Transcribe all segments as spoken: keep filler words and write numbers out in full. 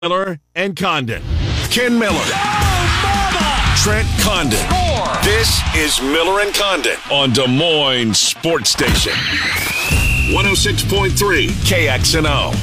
Miller and Condon. Ken Miller. Oh, Trent Condon. Score. This is Miller and Condon on Des Moines Sports Station. one oh six point three K X N O.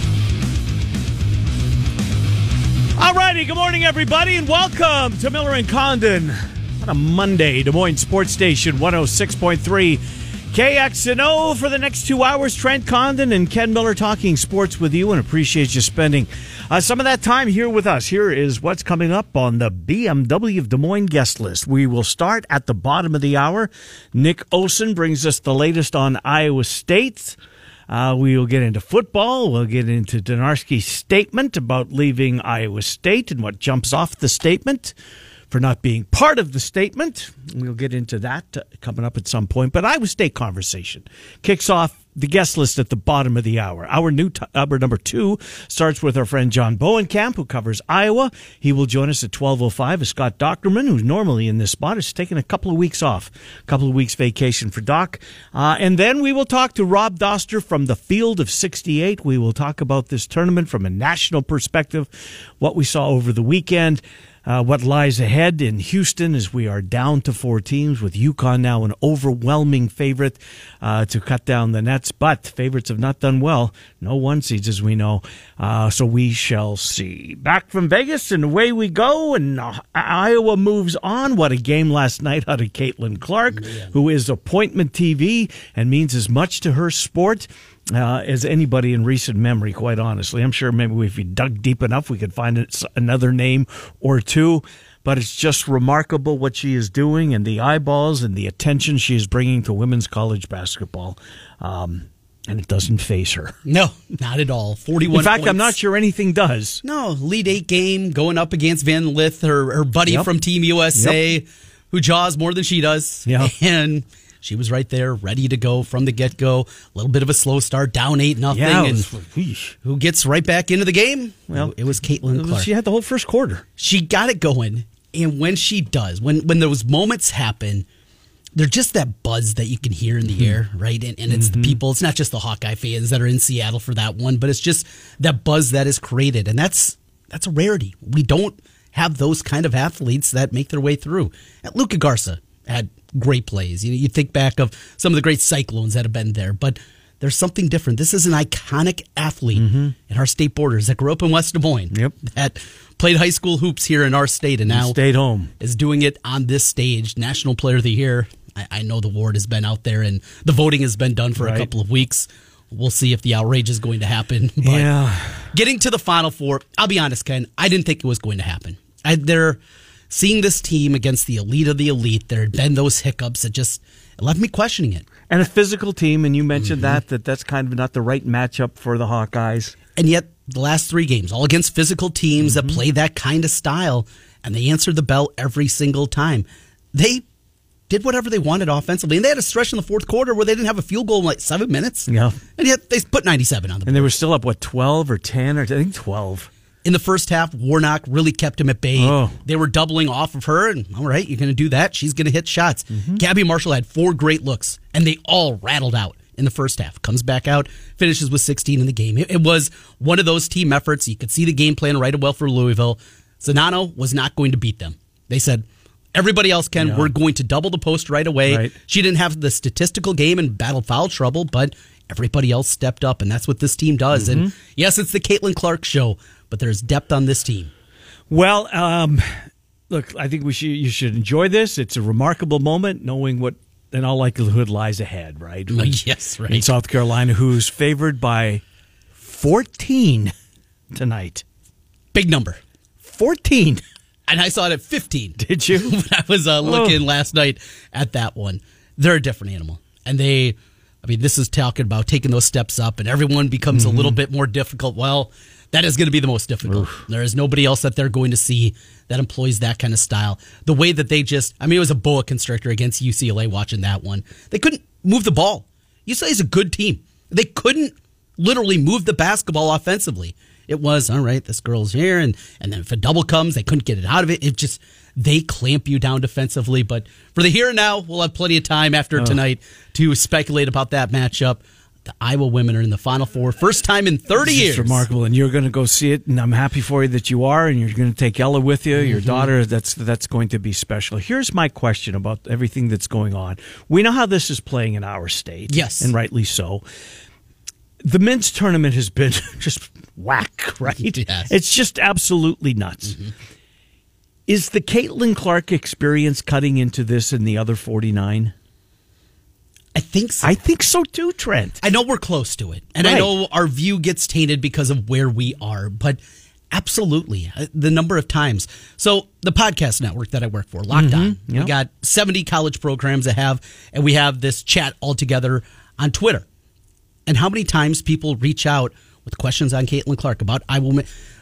All righty, good morning, everybody, and welcome to Miller and Condon on a Monday, Des Moines Sports Station, one oh six point three K X N O. For the next two hours, Trent Condon and Ken Miller talking sports with you, and appreciate you spending uh, some of that time here with us. Here is what's coming up on the B M W of Des Moines guest list. We will start at the bottom of the hour. Nick Olson brings us the latest on Iowa State. Uh, we will get into football. We'll get into Donarski's statement about leaving Iowa State and what jumps off the statement for not being part of the statement. We'll get into that uh, coming up at some point. But Iowa State conversation kicks off the guest list at the bottom of the hour. Our new t- hour number two starts with our friend John Bowenkamp, who covers Iowa. He will join us at twelve oh five as Scott Docterman, who's normally in this spot, is taking a couple of weeks off, a couple of weeks vacation for Doc. Uh, and then we will talk to Rob Doster from the Field of sixty-eight. We will talk about this tournament from a national perspective, what we saw over the weekend. Uh, what lies ahead in Houston as we are down to four teams, with UConn now an overwhelming favorite uh, to cut down the nets. But favorites have not done well. No one seeds, as we know. Uh, so we shall see. Back from Vegas, and away we go. And uh, Iowa moves on. What a game last night out of Caitlin Clark, yeah. who is appointment T V and means as much to her sport Uh, as anybody in recent memory, quite honestly. I'm sure maybe if we dug deep enough, we could find another name or two. But it's just remarkable what she is doing, and the eyeballs and the attention she is bringing to women's college basketball. Um, and it doesn't faze her. No, not at all. forty-one In fact, points. I'm not sure anything does. No, lead eight game, going up against Van Lith, her, her buddy yep. from Team U S A, yep. who jaws more than she does. Yep. And she was right there, ready to go from the get-go. A little bit of a slow start, down eight nothing, yeah, and was, who gets right back into the game? Well, it was Caitlin Clark. She had the whole first quarter. She got it going, and when she does, when when those moments happen, they're just that buzz that you can hear in the mm-hmm. air, right? And, and it's mm-hmm. the people. It's not just the Hawkeye fans that are in Seattle for that one, but it's just that buzz that is created, and that's that's a rarity. We don't have those kind of athletes that make their way through. And Luka Garza had great plays. You know, you think back of some of the great Cyclones that have been there, but there's something different. This is an iconic athlete mm-hmm. in our state borders that grew up in West Des Moines, yep. that played high school hoops here in our state, and now stayed home, is doing it on this stage. National Player of the Year. I, I know the award has been out there, and the voting has been done for right. a couple of weeks. We'll see if the outrage is going to happen. But yeah. getting to the Final Four, I'll be honest, Ken, I didn't think it was going to happen. I, they're Seeing this team against the elite of the elite, there had been those hiccups that just left me questioning it. And a physical team, and you mentioned mm-hmm. that, that that's kind of not the right matchup for the Hawkeyes. And yet, the last three games, all against physical teams mm-hmm. that play that kind of style, and they answered the bell every single time. They did whatever they wanted offensively, and they had a stretch in the fourth quarter where they didn't have a field goal in like seven minutes. Yeah. And yet, they put ninety-seven on the board. And they were still up, what, twelve or ten, or I think twelve. In the first half, Warnock really kept him at bay. Oh. They were doubling off of her, and all right, you're going to do that. She's going to hit shots. Mm-hmm. Gabby Marshall had four great looks, and they all rattled out in the first half. Comes back out, finishes with sixteen in the game. It, it was one of those team efforts. You could see the game plan right well for Louisville. Zanano was not going to beat them. They said, everybody else can. Yeah. We're going to double the post right away. Right. She didn't have the statistical game and battle foul trouble, but everybody else stepped up, and that's what this team does. Mm-hmm. And yes, it's the Caitlin Clark show, but there's depth on this team. Well, um, look, I think we should you should enjoy this. It's a remarkable moment, knowing what in all likelihood lies ahead, right? When, yes, right. In South Carolina, who's favored by fourteen tonight. Big number. fourteen. And I saw it at fifteen. Did you? When I was uh, looking oh. last night at that one. They're a different animal. And they, I mean, this is talking about taking those steps up, and everyone becomes mm-hmm. a little bit more difficult. Well, that is going to be the most difficult. Oof. There is nobody else that they're going to see that employs that kind of style. The way that they just, I mean, it was a boa constrictor against U C L A watching that one. They couldn't move the ball. U C L A is a good team. They couldn't literally move the basketball offensively. It was, all right, this girl's here, and, and then if a double comes, they couldn't get it out of it. It just, they clamp you down defensively. But for the here and now, we'll have plenty of time after oh. tonight to speculate about that matchup. The Iowa women are in the Final Four, first time in thirty it's years. Remarkable, and you're going to go see it, and I'm happy for you that you are, and you're going to take Ella with you, your mm-hmm. daughter. That's that's going to be special. Here's my question about everything that's going on. We know how this is playing in our state, yes, and rightly so. The men's tournament has been just whack, right? Yes. It's just absolutely nuts. Mm-hmm. Is the Caitlin Clark experience cutting into this and the other forty-nine? I think so. I think so too, Trent. I know we're close to it, and right. I know our view gets tainted because of where we are, but absolutely, the number of times. So the podcast network that I work for, Locked On, mm-hmm. yep. we got seventy college programs that have, and we have this chat all together on Twitter. And how many times people reach out with questions on Caitlin Clark about Iowa women.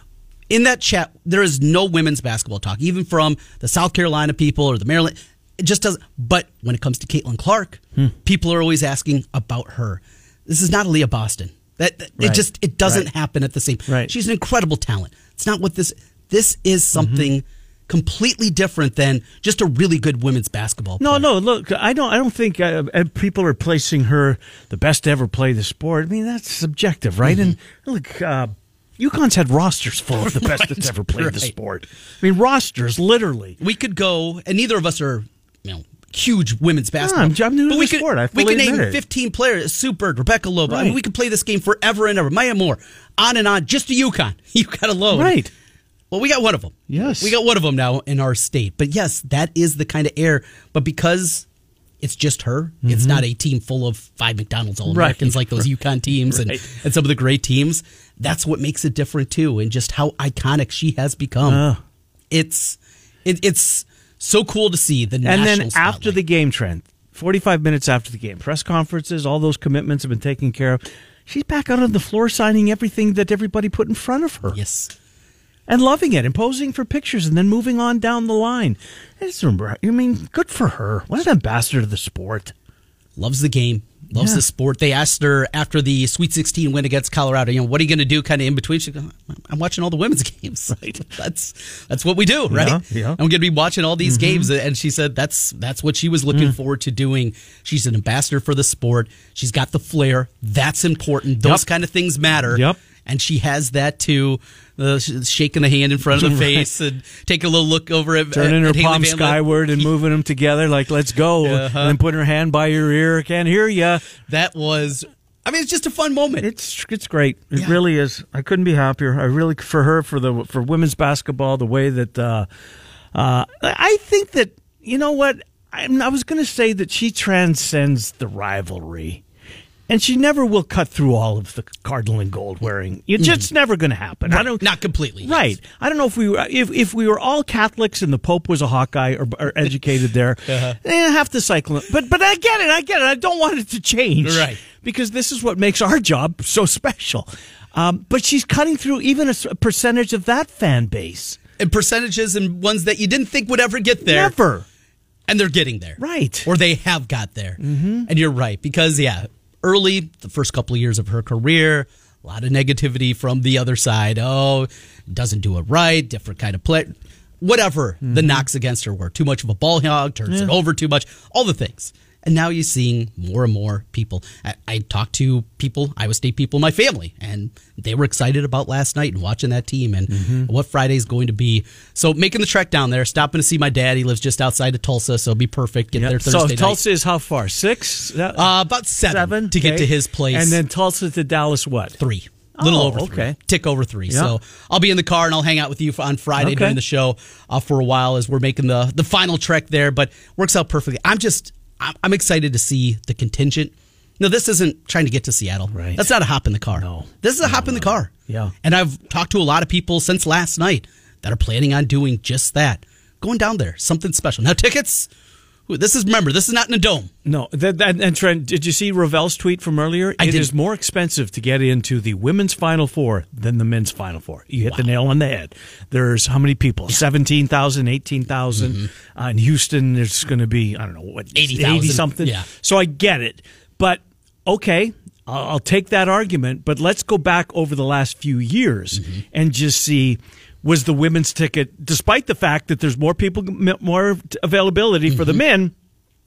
In that chat, there is no women's basketball talk, even from the South Carolina people or the Maryland. It just doesn't. But when it comes to Caitlin Clark, hmm. people are always asking about her. This is not Aaliyah Boston. That, that right. It just it doesn't right. happen at the same. Right. She's an incredible talent. It's not what this. This is something mm-hmm. completely different than just a really good women's basketball player. No, no. Look, I don't. I don't think uh, people are placing her the best to ever play the sport. I mean, that's subjective, right? Mm-hmm. And look. Uh, UConn's had rosters full of the best right, that's ever played right. the sport. I mean, rosters, literally. We could go, and neither of us are, you know, huge women's basketball. No, I'm new to but the we could, sport. I we could name it. fifteen players: Sue Bird, Rebecca Lobo. Right. I mean, we could play this game forever and ever. Maya Moore, on and on. Just to UConn, UConn alone. Right. Well, we got one of them. Yes, we got one of them now in our state. But yes, that is the kind of air. But because it's just her, mm-hmm. it's not a team full of five McDonald's All-Americans right. like those UConn teams right. and, and some of the great teams. That's what makes it different, too, and just how iconic she has become. Uh. It's it, it's so cool to see the national And then spotlight. After the game, Trent, forty-five minutes after the game, press conferences, all those commitments have been taken care of. She's back out on the floor signing everything that everybody put in front of her. Yes. And loving it and posing for pictures and then moving on down the line. I just remember, I mean, good for her. What an ambassador to the sport. Loves the game. Loves yeah. the sport. They asked her after the Sweet sixteen win against Colorado, you know, what are you going to do kind of in between? She goes, I'm watching all the women's games. Right. That's that's what we do, right? Yeah, yeah. I'm going to be watching all these mm-hmm. games. And she said that's that's what she was looking mm. forward to doing. She's an ambassador for the sport. She's got the flair. That's important. Those yep. kind of things matter. Yep. And she has that too, uh, shaking the hand in front of the face and taking a little look over at turning at, her at palm skyward and moving them together like let's go, uh-huh. and then putting her hand by your ear. Can't hear ya. That was, I mean, it's just a fun moment. It's it's great. It yeah. really is. I couldn't be happier. I really for her for the for women's basketball the way that uh, uh, I think that you know what I, I was going to say that she transcends the rivalry. And she never will cut through all of the cardinal and gold wearing. It's just mm. never going to happen. Right. I don't, Not completely. Right. Yes. I don't know if we were if if we were all Catholics and the Pope was a Hawkeye or, or educated there. uh-huh. eh, half the cycle. But but I get it. I get it. I don't want it to change. Right. Because this is what makes our job so special. Um, but she's cutting through even a percentage of that fan base. And percentages and ones that you didn't think would ever get there. Never. And they're getting there. Right. Or they have got there. Mm-hmm. And you're right. Because, yeah. Early, the first couple of years of her career, a lot of negativity from the other side. Oh, doesn't do it right, different kind of play. Whatever mm-hmm. the knocks against her were. Too much of a ball hog, turns yeah. it over too much, all the things. And now you're seeing more and more people. I, I talked to people, Iowa State people in my family, and they were excited about last night and watching that team and mm-hmm. what Friday's going to be. So making the trek down there, stopping to see my dad. He lives just outside of Tulsa, so it'll be perfect. Get yep. there Thursday so night. Tulsa is how far? Six? Uh, about seven, seven? to okay. get to his place. And then Tulsa to Dallas what? Three. A little oh, over three. Okay. Tick over three. Yeah. So I'll be in the car and I'll hang out with you on Friday okay. during the show uh, for a while as we're making the, the final trek there. But works out perfectly. I'm just, I'm excited to see the contingent. No, this isn't trying to get to Seattle. Right. That's not a hop in the car. No. This is a no, hop in the car. Yeah. And I've talked to a lot of people since last night that are planning on doing just that. Going down there. Something special. Now, tickets... This is, remember, this is not in a dome. No. That, that, and Trent, did you see Ravel's tweet from earlier? I it did. is more expensive to get into the women's Final Four than the men's Final Four. You hit wow. the nail on the head. There's how many people? seventeen thousand, eighteen thousand. Mm-hmm. Uh, in Houston, there's going to be, I don't know, what, eighty thousand. eighty something? Yeah. So I get it. But, okay, I'll, I'll take that argument. But let's go back over the last few years mm-hmm. and just see... Was the women's ticket, despite the fact that there's more people, more availability mm-hmm. for the men,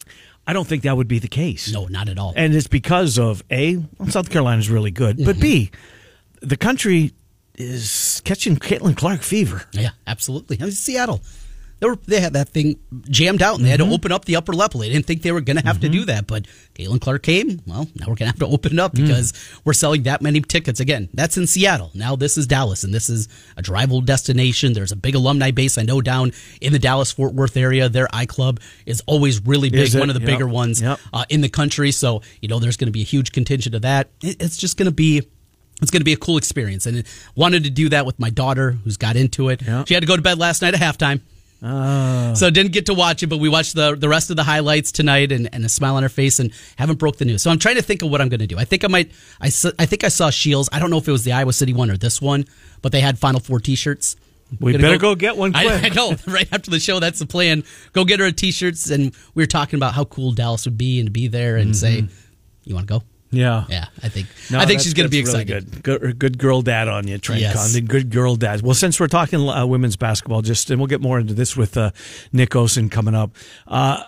I don't think that would be the case. No, not at all. And it's because of, A, well, South Carolina's really good, but mm-hmm. B, the country is catching Caitlin Clark fever. Yeah, absolutely. I mean, Seattle. They, were, they had that thing jammed out, and they had mm-hmm. to open up the upper level. They didn't think they were going to have mm-hmm. to do that, but Caitlin Clark came. Well, now we're going to have to open it up because mm. we're selling that many tickets. Again, that's in Seattle. Now this is Dallas, and this is a drivable destination. There's a big alumni base, I know, down in the Dallas-Fort Worth area. Their iClub is always really big, one of the yep. bigger ones yep. uh, in the country. So, you know, there's going to be a huge contingent of that. It, it's just going to be... It's going to be a cool experience, and wanted to do that with my daughter, who's got into it. Yep. She had to go to bed last night at halftime. Oh. So didn't get to watch it, but we watched the the rest of the highlights tonight, and, and a smile on her face, and haven't broke the news. So I'm trying to think of what I'm going to do. I think I might. I, I think I saw Shields. I don't know if it was the Iowa City one or this one, but they had Final Four T-shirts. We better go, go get one quick. I, I know. Right after the show, that's the plan. Go get her a T-shirts, and we were talking about how cool Dallas would be, and to be there and mm-hmm. say, "You want to go?" Yeah, yeah. I think no, I think she's going to be excited. Really good. good, good girl dad on you, Trent yes. Condon. Good girl dad. Well, since we're talking uh, women's basketball, just and we'll get more into this with uh, Nick Osen coming up. Uh,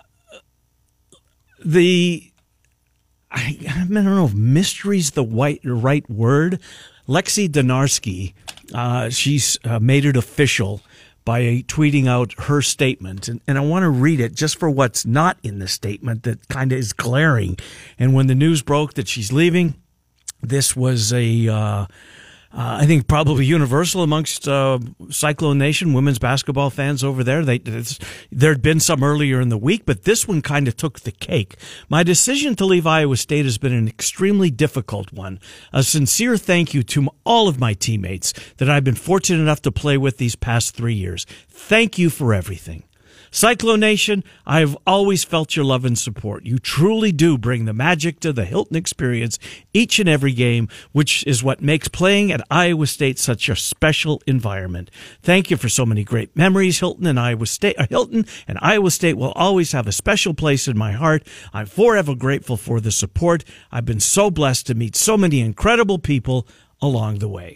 the I, I don't know if mystery's the white, right word. Lexi Donarski, uh, she's uh, made it official by tweeting out her statement. And, and I want to read it just for what's not in the statement that kind of is glaring. And when the news broke that she's leaving, this was a, uh, uh, I think probably universal amongst uh, Cyclone Nation, women's basketball fans over there. They, there'd been some earlier in the week, but this one kind of took the cake. My decision to leave Iowa State has been an extremely difficult one. A sincere thank you to all of my teammates that I've been fortunate enough to play with these past three years. Thank you for everything. Cyclone Nation, I have always felt your love and support. You truly do bring the magic to the Hilton experience each and every game, which is what makes playing at Iowa State such a special environment. Thank you for so many great memories. Hilton and Iowa State, uh, Hilton and Iowa State will always have a special place in my heart. I'm forever grateful for the support. I've been so blessed to meet so many incredible people along the way.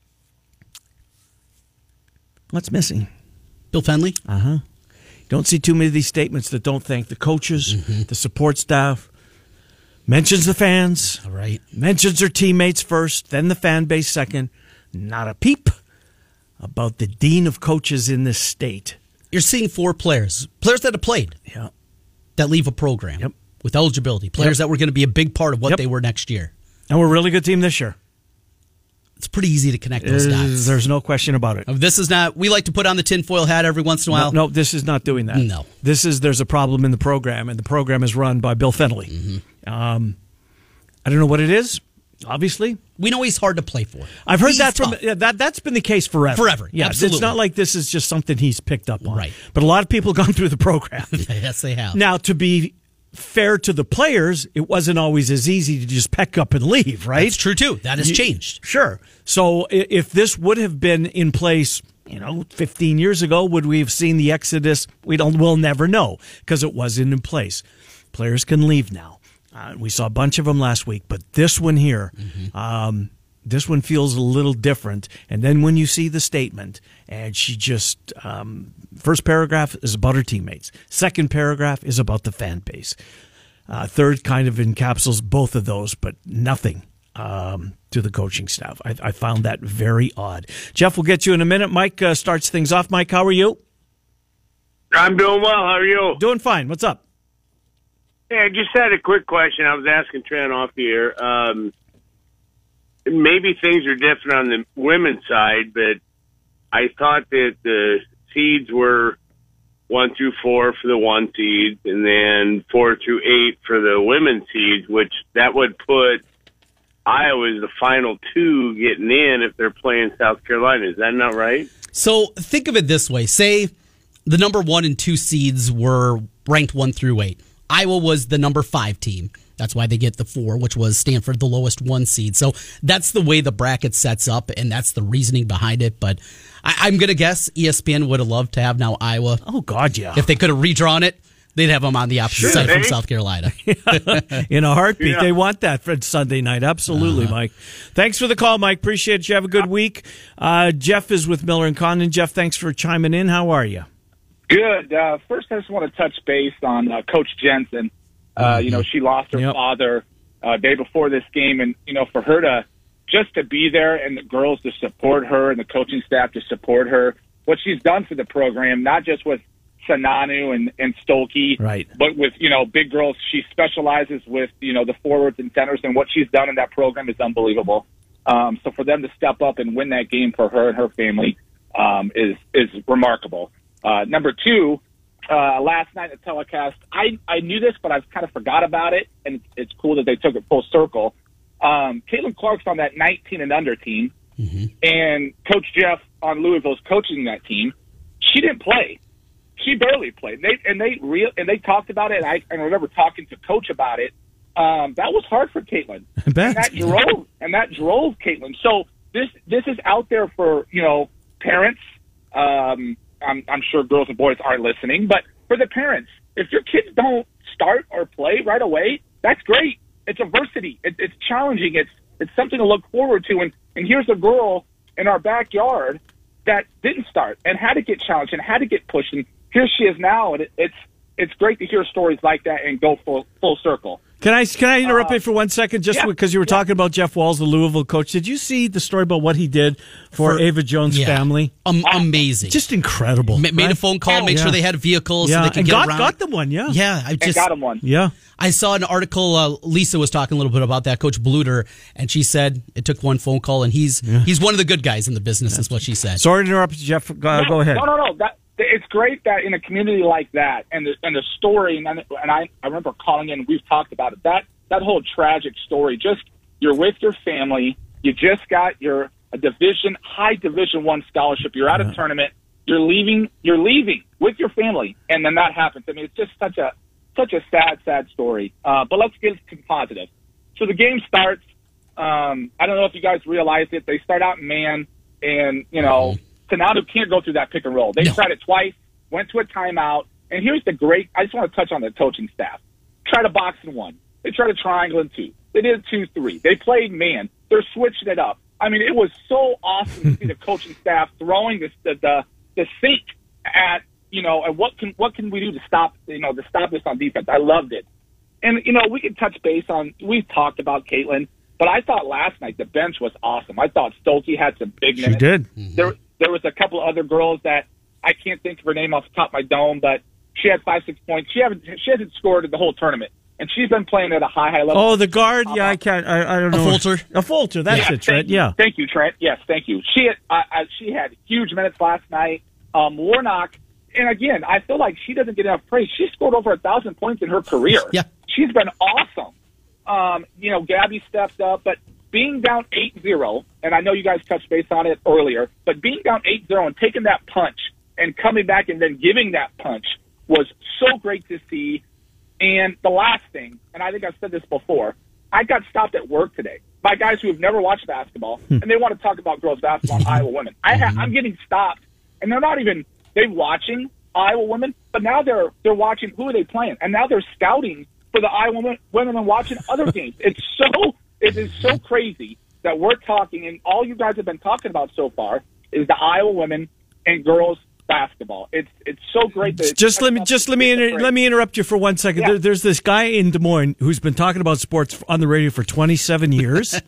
What's missing? Bill Fenley? Uh-huh. Don't see too many of these statements that don't thank the coaches, mm-hmm. the support staff, mentions the fans, all right. mentions their teammates first, then the fan base second. Not a peep about the dean of coaches in this state. You're seeing four players, players that have played, yeah. that leave a program yep. with eligibility, players yep. that were going to be a big part of what yep. they were next year. And we're a really good team this year. It's pretty easy to connect those uh, dots. There's no question about it. This is not, we like to put on the tinfoil hat every once in a while. No, no, this is not doing that. No. This is, there's a problem in the program, and the program is run by Bill Fenley. Mm-hmm. Um, I don't know what it is, obviously. We know he's hard to play for. I've heard he's that from, tough. yeah, that, that's been the case forever. Forever, yeah, absolutely. It's not like this is just something he's picked up on. Right. But a lot of people have gone through the program. Yes, they have. Now, to be fair to the players, it wasn't always as easy to just peck up and leave, right? That's true, too. That has you, changed. Sure. So if this would have been in place, you know, fifteen years ago, would we have seen the exodus? We don't, we'll never know because it wasn't in place. Players can leave now. Uh, we saw a bunch of them last week, but this one here, mm-hmm. um, this one feels a little different. And then when you see the statement, and she just, um, first paragraph is about her teammates. Second paragraph is about the fan base. Uh, third kind of encapsulates both of those, but nothing um, to the coaching staff. I, I found that very odd. Jeff, we'll get you in a minute. Mike uh, starts things off. Mike, how are you? I'm doing well. How are you? Doing fine. What's up? Hey, I just had a quick question. I was asking Trent off the air. Um, maybe things are different on the women's side, but I thought that the seeds were one through four for the one seeds and then four through eight for the women's seeds, which that would put Iowa as the final two getting in if they're playing South Carolina. Is that not right? So think of it this way. Say the number one and two seeds were ranked one through eight. Iowa was the number five team. That's why they get the four, which was Stanford, the lowest one seed. So that's the way the bracket sets up, and that's the reasoning behind it. But I, I'm going to guess E S P N would have loved to have now Iowa. Oh, God, yeah. If they could have redrawn it, they'd have them on the opposite sure, side hey? from South Carolina. In a heartbeat. Yeah. They want that for Sunday night. Absolutely, uh-huh. Mike. Thanks for the call, Mike. Appreciate it. You have a good week. Uh, Jeff is with Miller and Condon. Jeff, thanks for chiming in. How are you? Good. Uh, first, I just want to touch base on uh, Coach Jensen. Uh, you know, she lost her Yep. father uh, day before this game, and you know, for her to just to be there and the girls to support her and the coaching staff to support her, what she's done for the program, not just with Sananu and, and Stolke, Right. but with, you know, big girls. She specializes with, you know, the forwards and centers, and what she's done in that program is unbelievable. Um, so for them to step up and win that game for her and her family um, is is remarkable. Uh, number two, uh, last night at the telecast, I, I knew this, but I've kind of forgot about it, and it's, it's cool that they took it full circle. Um, Caitlin Clark's on that nineteen and under team, mm-hmm. and Coach Jeff on Louisville's coaching that team. She didn't play. She barely played. They, and they real and they talked about it. And I, I remember talking to Coach about it. Um, that was hard for Caitlin. I bet. And that drove and that drove Caitlin. So this this is out there for, you know, parents. Um, I'm, I'm sure girls and boys aren't listening, but for the parents, if your kids don't start or play right away, that's great. It's adversity. It, it's challenging. It's it's something to look forward to. And, and here's a girl in our backyard that didn't start and had to get challenged and had to get pushed. And here she is now, and it, it's it's great to hear stories like that and go full full circle. Can I can I interrupt Uh, you for one second, just yeah, because you were yeah. talking about Jeff Walls, the Louisville coach? Did you see the story about what he did for, For- Ava Jones' Yeah. family? Um, amazing. Just incredible. Ma- made a right? phone call, made Yeah. sure they had vehicles Yeah, so they could and get got around. got them one. Yeah, Yeah, I And just got him one. yeah. I saw an article. Uh, Lisa was talking a little bit about that, Coach Bluter, and she said it took one phone call, and he's he's one of the good guys in the business. Is what she said. Sorry to interrupt you, Jeff. Go, No, go ahead. No, no, no. That it's great that in a community like that, and the and the story, and and I I remember calling in. We've talked about it. That that whole tragic story. Just you're with your family. You just got your a division high Division One scholarship. You're at a tournament. You're leaving. You're leaving with your family, and then that happens. I mean, it's just such a such a sad, sad story. Uh, but let's get to positive. So the game starts. Um, I don't know if you guys realized it. They start out in man, and you know. Sanadu can't go through that pick and roll. They No. tried it twice, went to a timeout, and here's the great – I just want to touch on the coaching staff. Tried a box and one. They tried a triangle and two. They did a two three. They played man. They're switching it up. I mean, it was so awesome to see the coaching staff throwing this, the, the the sink at, you know, and what can what can we do to stop, you know, to stop this on defense. I loved it. And, you know, we could touch base on – we've talked about Caitlin, but I thought last night the bench was awesome. I thought Stolke had some big She minutes. did. There There was a couple other girls that I can't think of her name off the top of my dome, but she had five, six points. She haven't she hasn't scored in the whole tournament, and she's been playing at a high, high level. Oh, the guard. Yeah, I can't. I, I don't A know. Folter. A Folter. That's Yeah, it, Trent. thank you. Yeah. Thank you, Trent. Yes, thank you. She had uh, uh, she had huge minutes last night. Um, Warnock, and again, I feel like she doesn't get enough praise. She scored over a thousand points in her career. Yeah. She's been awesome. Um, you know, Gabby stepped up, but being down eight zero, and I know you guys touched base on it earlier, but being down eight zero and taking that punch and coming back and then giving that punch was so great to see. And the last thing, and I think I've said this before, I got stopped at work today by guys who have never watched basketball, and they want to talk about girls basketball and Iowa women. I ha- I'm getting stopped, and they're not even they watching Iowa women, but now they're they're watching who are they playing, and now they're scouting for the Iowa women, women and watching other games. It's so it is so crazy that we're talking, and all you guys have been talking about so far is the Iowa women and girls basketball. It's it's so great. That Just let me just let me inter- let me interrupt you for one second. Yeah. There, there's this guy in Des Moines who's been talking about sports on the radio for twenty-seven years,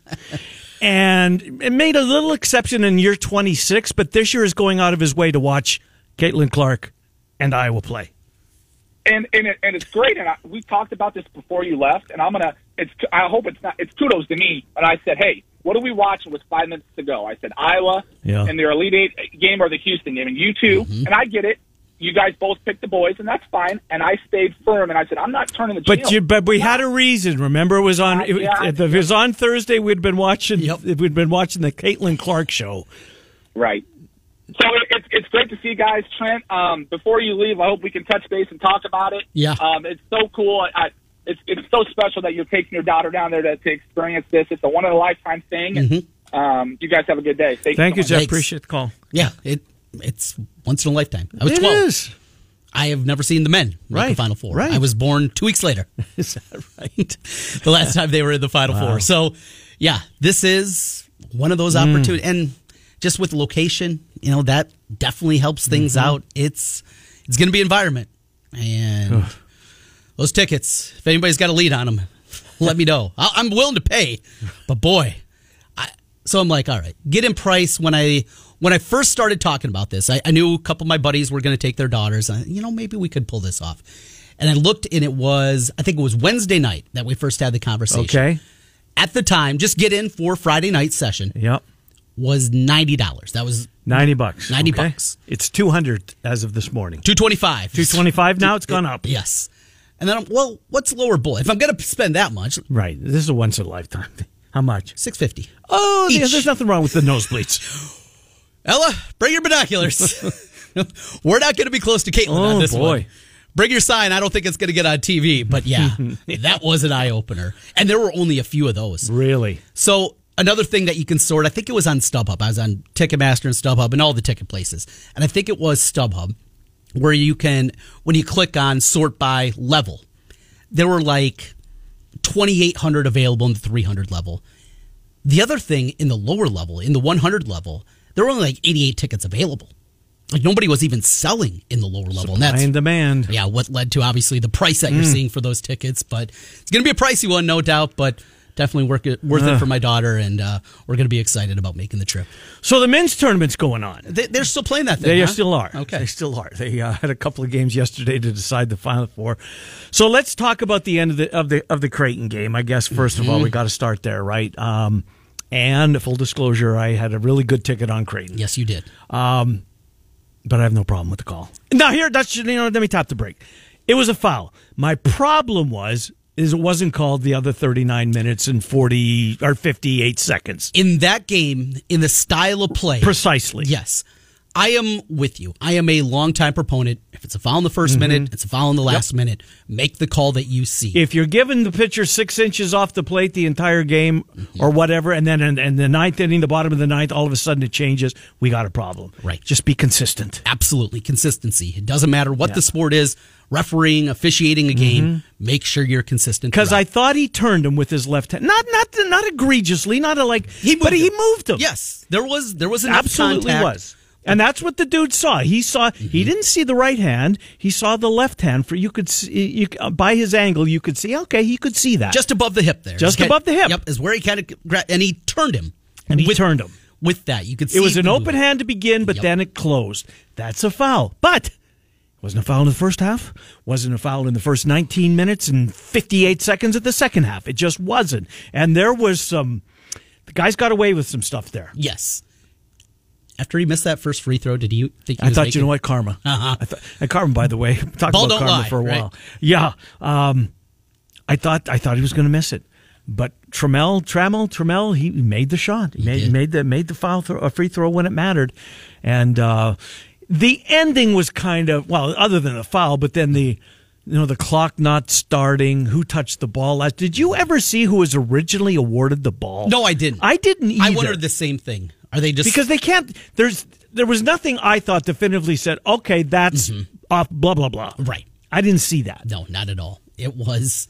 and it made a little exception in year twenty-six, but this year is going out of his way to watch Caitlin Clark and Iowa play. And and, it, and it's great. And I, we talked about this before you left. And I'm gonna. It's. I hope it's not. It's kudos to me. And I said, hey, what do we watch with five minutes to go? I said Iowa Yeah. and their Elite Eight game or the Houston game. And you two. Mm-hmm. And I get it. You guys both picked the boys, and that's fine. And I stayed firm. And I said, I'm not turning the. But channel. you, but we had a reason. Remember, it was on. Uh, It, yeah. if it was on Thursday, we'd been watching. Yep. We'd been watching the Caitlin Clark show. Right. So it, it's it's great to see you guys, Trent. Um, before you leave, I hope we can touch base and talk about it. Yeah. Um, it's so cool. I, it's it's so special that you're taking your daughter down there to, to experience this. It's a one in a lifetime thing. And, um, you guys have a good day. Thank, Thank you, so much. Jeff. Thanks. Appreciate the call. Yeah, it it's once in a lifetime. I was It twelve. is. I have never seen the men make Right, the Final Four. right. I was born two weeks later. Is that right? The last time they were in the Final Four. So, yeah, this is one of those Mm. opportunities. And just with location, you know, that definitely helps things Mm-hmm. out. It's it's going to be environment. And those tickets, if anybody's got a lead on them, let me know. I'll, I'm willing to pay. But boy, I, so I'm like, all right, get in price. When I when I first started talking about this, I, I knew a couple of my buddies were going to take their daughters. And I, you know, maybe we could pull this off. And I looked, and it was, I think it was Wednesday night that we first had the conversation. Okay. At the time, just get in for Friday night session. Yep. Was ninety dollars. That was ninety bucks. Ninety okay. bucks. It's two hundred as of this morning. Two twenty five. Two twenty five now. It's gone up. Yes. And then, I'm, well, what's lower bowl? If I'm going to spend that much, right? This is a once in a lifetime thing. How much? Six fifty. Oh, yeah, Each. there's nothing wrong with the nosebleeds. Ella, bring your binoculars. We're not going to be close to Caitlin oh, on this boy. one. Bring your sign. I don't think it's going to get on T V, but yeah, that was an eye opener, and there were only a few of those. Really? So. Another thing that you can sort, I think it was on StubHub. I was on Ticketmaster and StubHub and all the ticket places. And I think it was StubHub where you can, when you click on sort by level, there were like twenty-eight hundred available in the three hundred level. The other thing in the lower level, in the one hundred level, there were only like eighty-eight tickets available. Like nobody was even selling in the lower level. Supply and, that's, and demand. Yeah, what led to obviously the price that you're mm. seeing for those tickets. But it's going to be a pricey one, no doubt, but definitely worth it, worth it for my daughter, and uh, we're going to be excited about making the trip. So the men's tournament's going on. They, they're still playing that thing, They huh? still are. Okay. They still are. They uh, had a couple of games yesterday to decide the Final Four. So let's talk about the end of the of the, of the Creighton game. I guess, first of mm-hmm. all, we got to start there, right? Um, and full disclosure, I had a really good ticket on Creighton. Yes, you did. Um, but I have no problem with the call. Now, here, that's, you know, let me tap the break. It was a foul. My problem was... is it wasn't called the other thirty-nine minutes and forty or fifty-eight seconds. In that game, in the style of play. Precisely. Yes. I am with you. I am a longtime proponent. If it's a foul in the first mm-hmm. minute, it's a foul in the last yep. minute. Make the call that you see. If you're giving the pitcher six inches off the plate the entire game mm-hmm. or whatever, and then in, in the ninth inning, the bottom of the ninth, all of a sudden it changes, we got a problem. Right. Just be consistent. Absolutely. Consistency. It doesn't matter what yeah. the sport is. Refereeing, officiating a game, mm-hmm. make sure you're consistent. Because I thought he turned him with his left hand, not not not egregiously, not a like, he moved but him. he moved him. Yes, there was there was enough absolutely contact. was, and that's what the dude saw. He saw mm-hmm. he didn't see the right hand, he saw the left hand. For you could see you, uh, by his angle, you could see okay, he could see that just above the hip there, just above the hip. Yep, is where he kind of gra- and he turned him, and he with, turned him with that. You could see it was an open movement. hand to begin, but yep. then it closed. That's a foul, but. Wasn't a foul in the first half. Wasn't a foul in the first nineteen minutes and fifty-eight seconds of the second half. It just wasn't. And there was some... The guys got away with some stuff there. Yes. After he missed that first free throw, did you think he I was thought, making... you know what, karma. Uh-huh. I thought, and karma, by the way, talked Ball about don't karma lie, for a right? while. Yeah. Um, I thought I thought he was going to miss it. But Trammell, Trammell, Trammell, he made the shot. He, he made, did. made the made the foul throw, a free throw when it mattered. And... Uh, the ending was kind of, well, other than a foul, but then the, you know, the clock not starting, who touched the ball last. Did you ever see who was originally awarded the ball? No, I didn't. I didn't either. I wondered the same thing. Are they just... Because they can't, there's, there was nothing I thought definitively said, okay, that's mm-hmm. off, blah, blah, blah. Right. I didn't see that. No, not at all. It was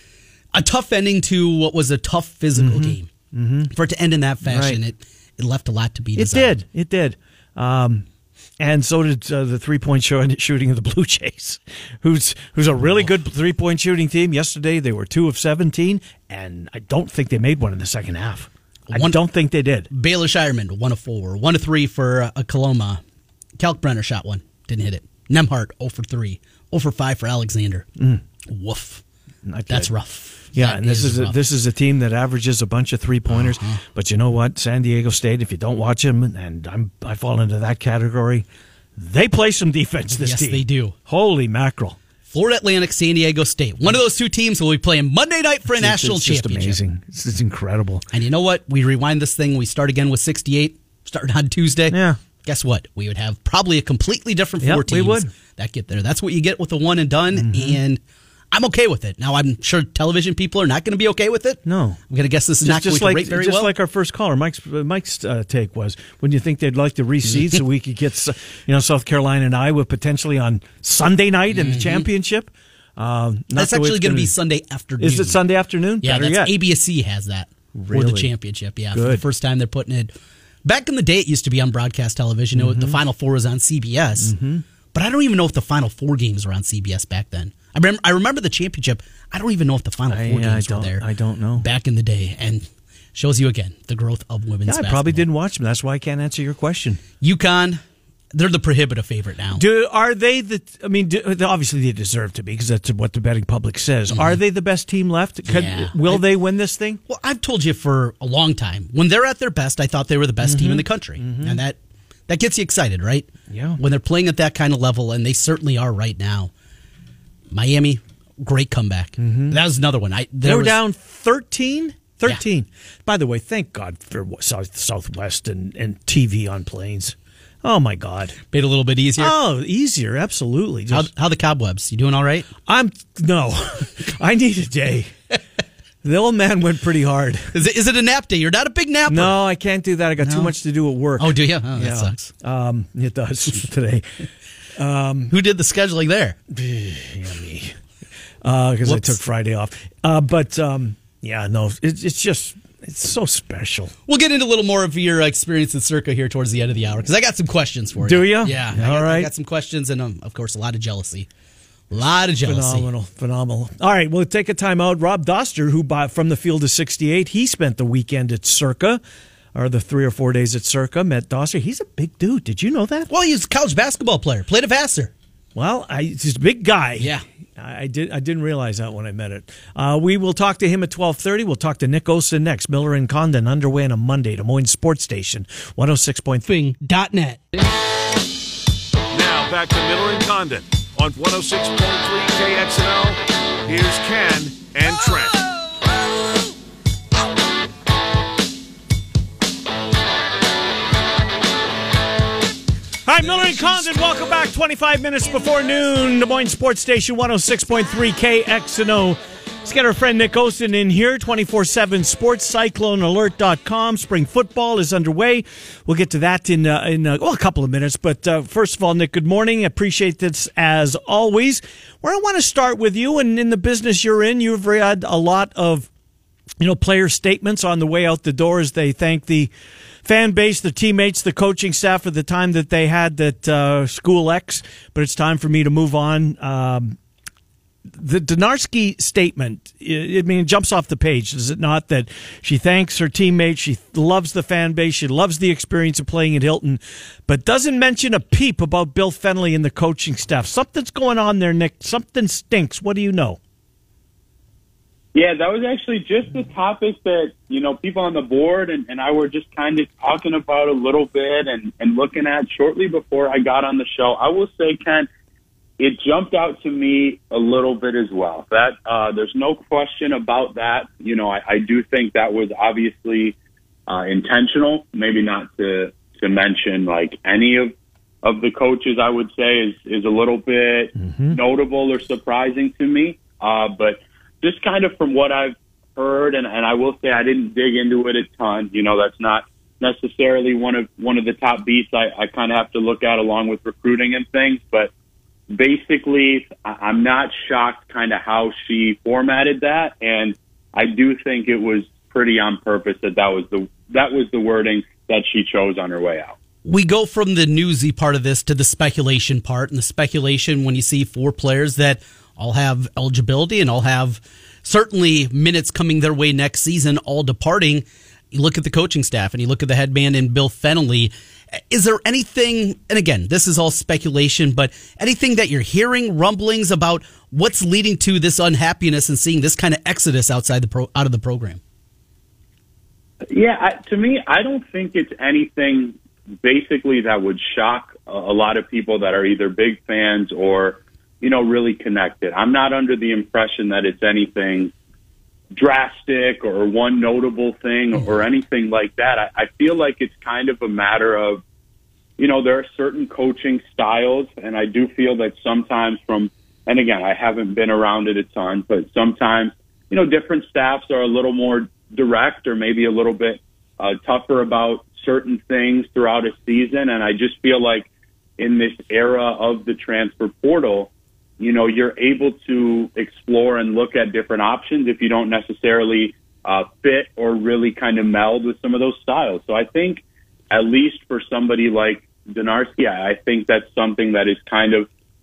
a tough ending to what was a tough physical mm-hmm. game. Mm-hmm. For it to end in that fashion, right. it, it left a lot to be It desired. did. It did. Um, And so did uh, the three-point shooting of the Blue Jays, who's who's a really good three-point shooting team. Yesterday, they were two of seventeen, and I don't think they made one in the second half. I one, don't think they did. Baylor Shireman, one of four. One of three for uh, Coloma. Kalkbrenner shot one. Didn't hit it. Nemhart, zero for three. zero for five for Alexander. Mm. Woof. That's rough. Yeah, that and this is, is a, this is a team that averages a bunch of three-pointers. Uh-huh. But you know what? San Diego State, if you don't watch them, and I'm, I fall into that category, they play some defense, this yes, team. Yes, they do. Holy mackerel. Florida Atlantic, San Diego State. One of those two teams will be playing Monday night for a it's, national it's championship. It's just amazing. It's, it's incredible. And you know what? We rewind this thing. We start again with sixty-eight. Started on Tuesday. Yeah. Guess what? We would have probably a completely different four yep, teams we would. that get there. That's what you get with a one and done, mm-hmm. and I'm okay with it. Now, I'm sure television people are not going to be okay with it. No. I'm going to guess this is just, not just going like, to rate very just well. Just like our first caller, Mike's Mike's uh, take was, wouldn't you think they'd like to reseed so we could get you know South Carolina and Iowa potentially on Sunday night mm-hmm. in the championship? Uh, that's actually going to be Sunday afternoon. Is it Sunday afternoon? Yeah, Better that's yet. A B S C has that really? for the championship. Yeah, Good. for the first time they're putting it. Back in the day, it used to be on broadcast television. Mm-hmm. The Final Four was on C B S. Mm-hmm. But I don't even know if the Final Four games were on C B S back then. I remember, I remember the championship. I don't even know if the Final Four I, games I were there. I don't know. Back in the day. And shows you, again, the growth of women's Yeah, basketball. I probably didn't watch them. That's why I can't answer your question. UConn, they're the prohibitive favorite now. Do Are they the, I mean, do, obviously they deserve to be because that's what the betting public says. Mm-hmm. Are they the best team left? Could, yeah. Will I, they win this thing? Well, I've told you for a long time. When they're at their best, I thought they were the best mm-hmm. team in the country. Mm-hmm. And that, that gets you excited, right? Yeah. When they're playing at that kind of level, and they certainly are right now. Miami, great comeback. Mm-hmm. That was another one. I They were was, down thirteen? thirteen. Yeah. By the way, thank God for South, Southwest and, and T V on planes. Oh, my God. Made it a little bit easier. Oh, easier, absolutely. Just, how, how the Cobwebs? You doing all right? I'm, no. I need a day. The old man went pretty hard. Is it, is it a nap day? You're not a big napper. No, I can't do that. I got no. too much to do at work. Oh, do you? Oh, that yeah. sucks. Um, it does today. Um, Who did the scheduling there? Yeah, me. Because uh, I took Friday off. Uh, but, um, yeah, no, it, it's just, it's so special. We'll get into a little more of your experience at Circa here towards the end of the hour, because I got some questions for you. Do you? Yeah. All I got, right. I got some questions and, um, of course, a lot of jealousy. A lot of jealousy. Phenomenal, phenomenal. All right, we'll take a time out. Rob Doster, who bought from the field of sixty-eight, he spent the weekend at Circa, or the three or four days at Circa, met Doster. He's a big dude. Did you know that? Well, he's a college basketball player. Played at Vassar. Well, I, he's a big guy. Yeah. I, I did. I didn't realize that when I met it. Uh, we will talk to him at twelve thirty. We'll talk to Nick Osen next. Miller and Condon underway on a Monday. Des Moines Sports Station, one oh six point three. Dot net. Now back to Miller and Condon on one oh six point three K X N O. Here's Ken and Trent. Hi, Miller and Condon. Welcome back. twenty-five minutes before noon. Des Moines Sports Station, one oh six point three K X N O. Let's get our friend Nick Osen in here, twenty-four seven sports, cyclone alert dot com. Spring football is underway. We'll get to that in, uh, in uh, well, a couple of minutes. But uh, first of all, Nick, good morning. Appreciate this as always. Where I want to start with you, and in the business you're in, you've read a lot of you know, player statements on the way out the door as they thank the fan base, the teammates, the coaching staff for the time that they had at uh, School X. But it's time for me to move on. Um, the Donarski statement, I mean, it jumps off the page, does it not? That she thanks her teammates, she loves the fan base, she loves the experience of playing at Hilton, but doesn't mention a peep about Bill Fennelly and the coaching staff. Something's going on there, Nick. Something stinks. What do you know? Yeah, that was actually just the topic that, you know, people on the board and, and I were just kind of talking about a little bit and, and looking at shortly before I got on the show. I will say, Ken, it jumped out to me a little bit as well. That uh, there's no question about that. You know, I, I do think that was obviously uh, intentional, maybe not to to mention like any of, of the coaches, I would say, is, is a little bit mm-hmm. notable or surprising to me. Uh, but just kind of from what I've heard, and, and I will say I didn't dig into it a ton. You know, that's not necessarily one of one of the top beats I, I kind of have to look at along with recruiting and things. But basically, I'm not shocked kind of how she formatted that, and I do think it was pretty on purpose that that was the that was the wording that she chose on her way out. We go from the newsy part of this to the speculation part, and the speculation when you see four players that all have eligibility and all have certainly minutes coming their way next season, all departing. You look at the coaching staff and you look at the head man and Bill Fennelly. Is there anything, and again, this is all speculation, but anything that you're hearing, rumblings about what's leading to this unhappiness and seeing this kind of exodus outside the pro, out of the program? Yeah, I, to me, I don't think it's anything basically that would shock a, a lot of people that are either big fans or, you know, really connected. I'm not under the impression that it's anything drastic or one notable thing or anything like that. I, I feel like it's kind of a matter of, you know, there are certain coaching styles, and I do feel that sometimes from, and again, I haven't been around it a ton, but sometimes, you know, different staffs are a little more direct or maybe a little bit uh, tougher about certain things throughout a season. And I just feel like in this era of the transfer portal, you know, you're able to explore and look at different options if you don't necessarily uh, fit or really kind of meld with some of those styles. So I think at least for somebody like Donarski, I think that's something that is kind of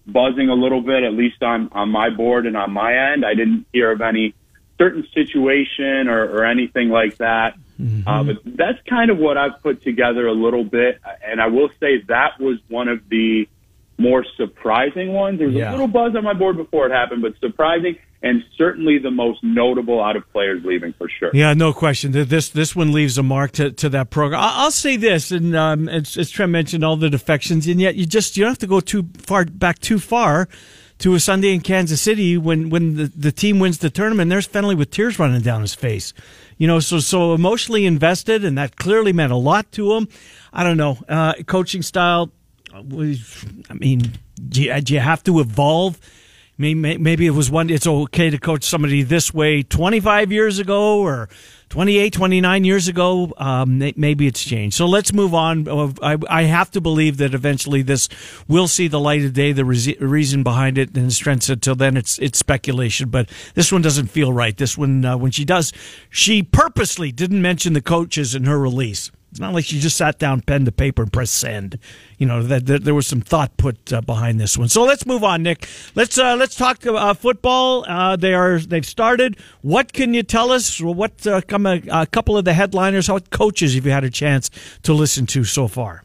buzzing a little bit, at least on, on my board and on my end. I didn't hear of any certain situation or, or anything like that. Mm-hmm. Uh, but that's kind of what I've put together a little bit. And I will say that was one of the more surprising ones. There was yeah. a little buzz on my board before it happened, but surprising and certainly the most notable out of players leaving for sure. Yeah, no question. This this one leaves a mark to, to that program. I'll say this, and um, as, as Trent mentioned, all the defections, and yet you just you don't have to go too far back too far to a Sunday in Kansas City when, when the, the team wins the tournament. There's Fenley with tears running down his face. You know, so so emotionally invested, and that clearly meant a lot to him. I don't know. Uh, coaching style, I mean, do you, do you have to evolve? Maybe it was one, it's okay to coach somebody this way twenty-five years ago or twenty-eight, twenty-nine years ago. Um, maybe it's changed. So let's move on. I, I have to believe that eventually this will see the light of day, the re- reason behind it. And as Trent said, till then it's it's speculation. But this one doesn't feel right. This one, uh, when she does, she purposely didn't mention the coaches in her release. It's not like she just sat down, pen to paper, and pressed send. You know, that, that there was some thought put uh, behind this one. So let's move on, Nick. Let's uh, let's talk uh, football. Uh, they are they've started. What can you tell us? What uh, come a, a couple of the headliners? What coaches have you had a chance to listen to so far?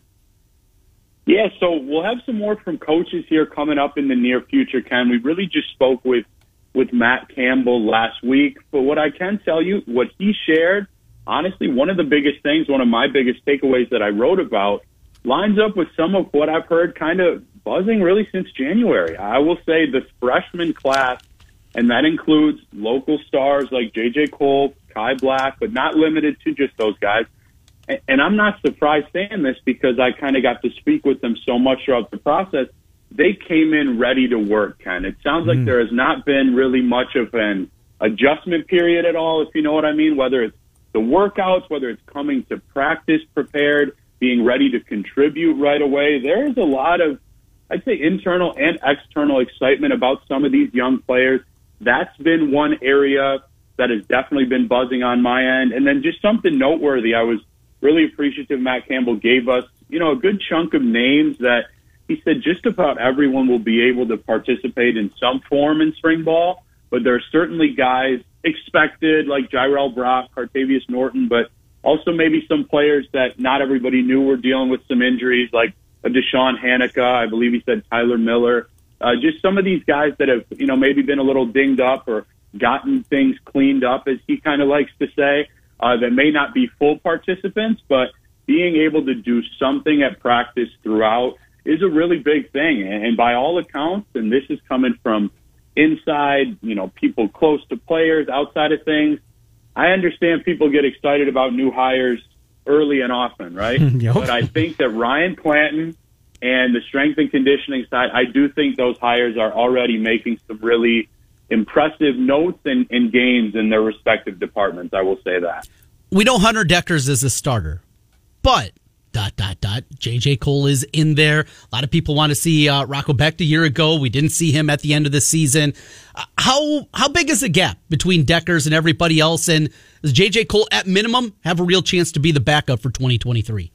Yeah, so we'll have some more from coaches here coming up in the near future, Ken. We really just spoke with with Matt Campbell last week, but what I can tell you, what he shared. Honestly, one of the biggest things, one of my biggest takeaways that I wrote about lines up with some of what I've heard kind of buzzing really since January. I will say the freshman class, and that includes local stars like J J Cole, Kai Black, but not limited to just those guys. And I'm not surprised saying this because I kind of got to speak with them so much throughout the process. They came in ready to work, Ken. It sounds like mm. there has not been really much of an adjustment period at all, if you know what I mean, whether it's the workouts, whether it's coming to practice prepared, being ready to contribute right away. There's a lot of, I'd say, internal and external excitement about some of these young players. That's been one area that has definitely been buzzing on my end. And then just something noteworthy, I was really appreciative Matt Campbell gave us, you know, a good chunk of names that he said just about everyone will be able to participate in some form in spring ball, but there are certainly guys expected, like Jyrell Brock, Cartavius Norton, but also maybe some players that not everybody knew were dealing with some injuries, like a Deshaun Hanukkah, I believe he said Tyler Miller. Uh, just some of these guys that have, you know, maybe been a little dinged up or gotten things cleaned up, as he kind of likes to say, uh, that may not be full participants, but being able to do something at practice throughout is a really big thing. And by all accounts, and this is coming from inside, you know, people close to players, outside of things, I understand people get excited about new hires early and often, right? Yep. But I think that Ryan Clanton and the strength and conditioning side, I do think those hires are already making some really impressive notes and, and gains in their respective departments. I will say that. We know Hunter Dekkers is a starter, but dot, dot, dot. J J Cole is in there. A lot of people want to see uh, Rocco Becht a year ago. We didn't see him at the end of the season. Uh, how how big is the gap between Dekkers and everybody else? And does J J Cole, at minimum, have a real chance to be the backup for twenty twenty-three?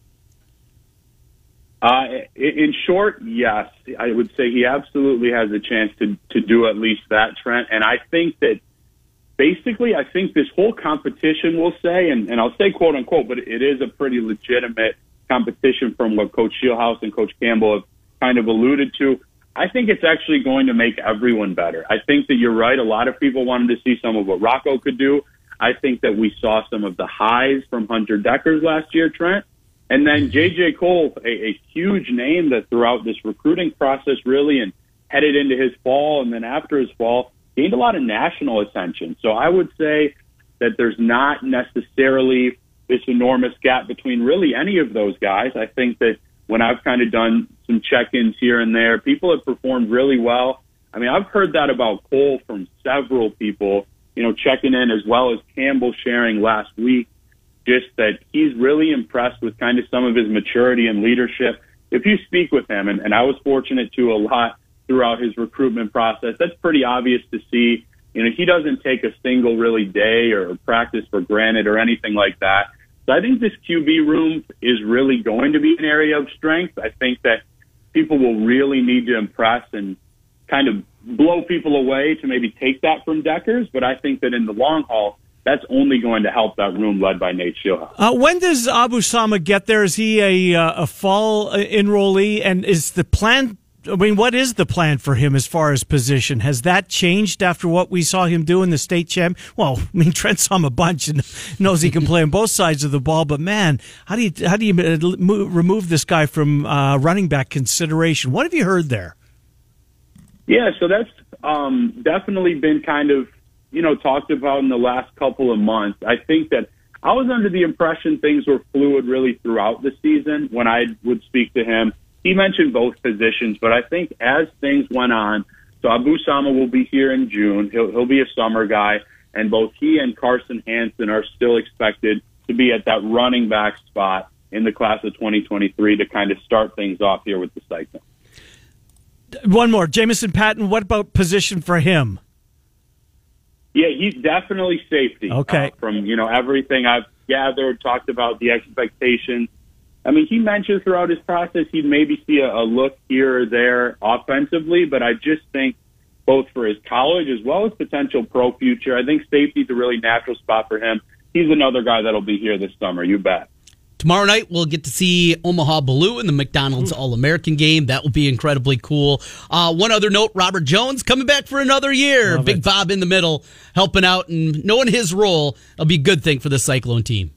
Uh, in short, yes. I would say he absolutely has a chance to, to do at least that, Trent. And I think that basically, I think this whole competition, we'll say, and, and I'll say quote unquote, but it is a pretty legitimate competition from what Coach Shieldhouse and Coach Campbell have kind of alluded to. I think it's actually going to make everyone better. I think that you're right. A lot of people wanted to see some of what Rocco could do. I think that we saw some of the highs from Hunter Dekkers last year, Trent. And then J J Cole, a, a huge name that throughout this recruiting process really and headed into his fall and then after his fall gained a lot of national attention. So I would say that there's not necessarily this enormous gap between really any of those guys. I think that when I've kind of done some check-ins here and there, people have performed really well. I mean, I've heard that about Cole from several people, you know, checking in, as well as Campbell sharing last week, just that he's really impressed with kind of some of his maturity and leadership. If you speak with him, and, and I was fortunate to a lot throughout his recruitment process, that's pretty obvious to see. You know, he doesn't take a single really day or practice for granted or anything like that. So I think this Q B room is really going to be an area of strength. I think that people will really need to impress and kind of blow people away to maybe take that from Deckers, but I think that in the long haul, that's only going to help that room led by Nate Shieldhouse. Uh, when does Abu Sama get there? Is he a, uh, a fall enrollee? And is the plan, I mean, what is the plan for him as far as position? Has that changed after what we saw him do in the state champ? Well, I mean, Trent saw him a bunch and knows he can play on both sides of the ball, but man, how do you, how do you move, remove this guy from uh, running back consideration? What have you heard there? Yeah, so that's um, definitely been kind of, you know, talked about in the last couple of months. I think that I was under the impression things were fluid really throughout the season when I would speak to him. He mentioned both positions, but I think as things went on, so Abu Sama will be here in June. He'll, he'll be a summer guy, and both he and Carson Hansen are still expected to be at that running back spot in the class of twenty twenty-three to kind of start things off here with the Cyclones. One more. Jamison Patton, what about position for him? Yeah, he's definitely safety. Okay. Uh, from, you know, everything I've gathered, talked about the expectations. I mean, he mentioned throughout his process he'd maybe see a, a look here or there offensively, but I just think both for his college as well as potential pro future, I think safety's a really natural spot for him. He's another guy that'll be here this summer, you bet. Tomorrow night, we'll get to see Omaha Blue in the McDonald's All-American game. That will be incredibly cool. Uh, one other note, Robert Jones coming back for another year. Love Big it. Bob in the middle, helping out and knowing his role. It'll be a good thing for the Cyclone team.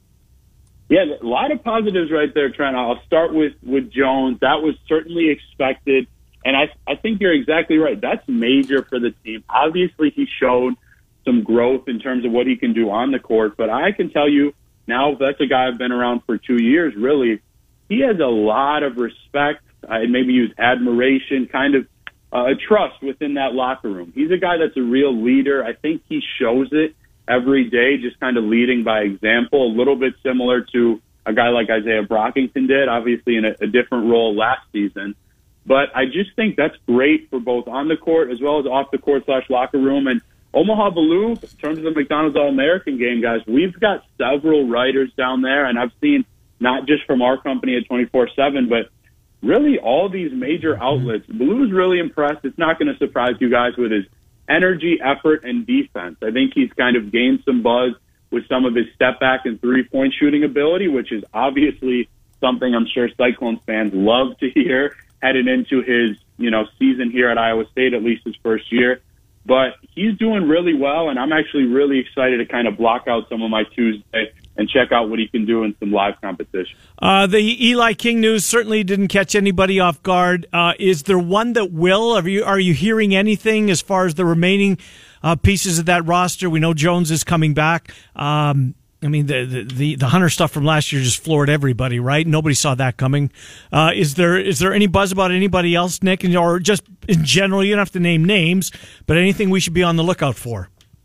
Yeah, a lot of positives right there, Trent. I'll start with, with Jones. That was certainly expected, and I, I think you're exactly right. That's major for the team. Obviously, he showed some growth in terms of what he can do on the court, but I can tell you, now, that's a guy I've been around for two years, really. He has a lot of respect, I maybe use admiration, kind of uh, a trust within that locker room. He's a guy that's a real leader. I think he shows it every day, just kind of leading by example, a little bit similar to a guy like Isaiah Brockington did, obviously in a, a different role last season. But I just think that's great for both on the court as well as off the court slash locker room. And Omaha Blue, in terms of the McDonald's All-American game, guys, we've got several writers down there, and I've seen not just from our company at twenty-four seven, but really all these major outlets. Blue's really impressed. It's not going to surprise you guys with his energy, effort, and defense. I think he's kind of gained some buzz with some of his step-back and three-point shooting ability, which is obviously something I'm sure Cyclones fans love to hear headed into his, you know, season here at Iowa State, at least his first year. But he's doing really well, and I'm actually really excited to kind of block out some of my Tuesday and check out what he can do in some live competition. Uh, the Eli King news certainly didn't catch anybody off guard. Uh, is there one that will? Are you are you hearing anything as far as the remaining uh, pieces of that roster? We know Jones is coming back. Um, I mean, the, the the the Hunter stuff from last year just floored everybody, right? Nobody saw that coming. Uh, is there is there any buzz about anybody else, Nick, and or just in general? You don't have to name names, but anything we should be on the lookout for?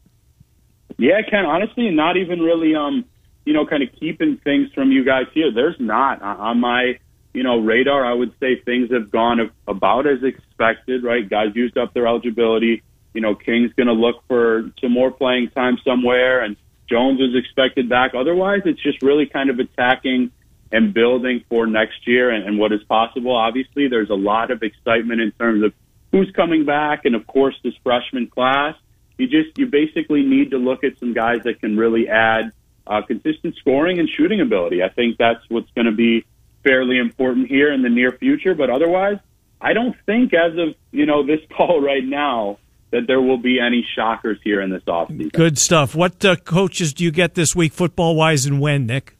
Yeah, Ken. Honestly, not even really. Um, you know, kind of keeping things from you guys here. There's not on my you know radar. I would say things have gone about as expected. Right, guys used up their eligibility. You know, King's going to look for some more playing time somewhere, and Jones is expected back. Otherwise, it's just really kind of attacking and building for next year and, and what is possible. Obviously, there's a lot of excitement in terms of who's coming back and, of course, this freshman class. You just you basically need to look at some guys that can really add uh, consistent scoring and shooting ability. I think that's what's going to be fairly important here in the near future. But otherwise, I don't think as of, you know, this call right now, that there will be any shockers here in this offseason. Good stuff. What uh, coaches do you get this week, football-wise, and when, Nick?